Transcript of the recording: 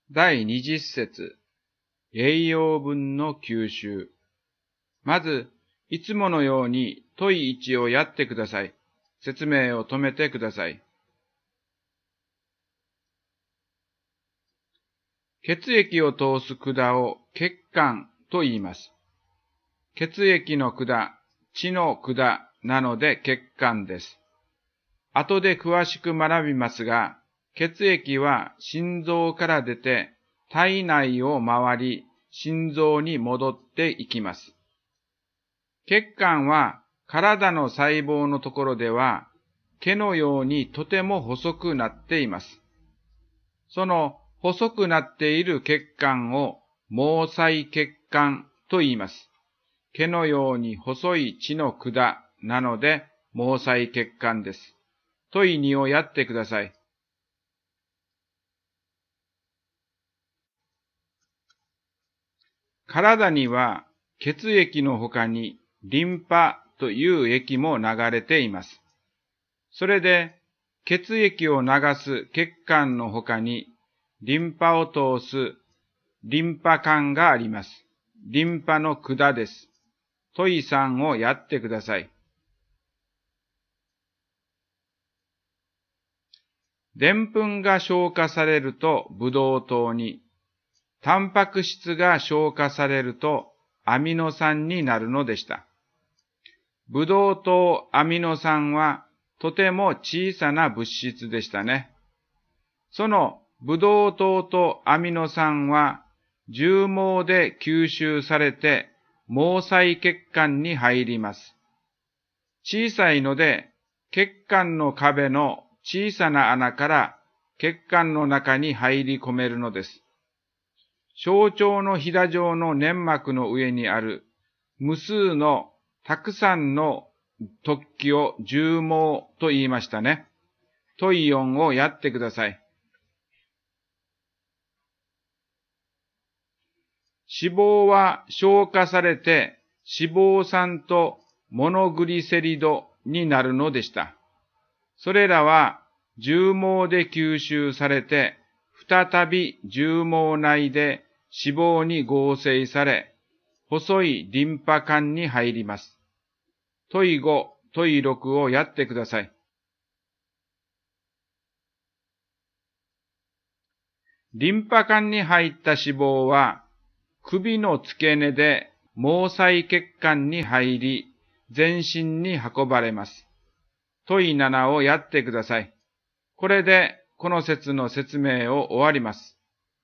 第20節、栄養分の吸収。まず、いつものように問い1をやってください。説明を止めてください。血液を通す管を血管と言います。血液の管、血の管なので血管です。後で詳しく学びますが、血液は心臓から出て体内を回り、心臓に戻っていきます。血管は体の細胞のところでは毛のようにとても細くなっています。その細くなっている血管を毛細血管と言います。毛のように細い血の管なので毛細血管です。問い2をやってください。体には血液の他にリンパという液も流れています。それで血液を流す血管の他にリンパを通すリンパ管があります。リンパの管です。問い3をやってください。でんぷんが消化されるとブドウ糖に、タンパク質が消化されるとアミノ酸になるのでした。ブドウ糖アミノ酸はとても小さな物質でしたね。そのブドウ糖とアミノ酸は重毛で吸収されて毛細血管に入ります。小さいので血管の壁の小さな穴から血管の中に入り込めるのです。小腸のひだ状の粘膜の上にある無数のたくさんの突起を重毛と言いましたね。問い4をやってください。脂肪は消化されて脂肪酸とモノグリセリドになるのでした。それらは重毛で吸収されて再び重毛内で脂肪に合成され、細いリンパ管に入ります。問い5、問い6をやってください。リンパ管に入った脂肪は、首の付け根で毛細血管に入り、全身に運ばれます。問い7をやってください。これでこの説の説明を終わります。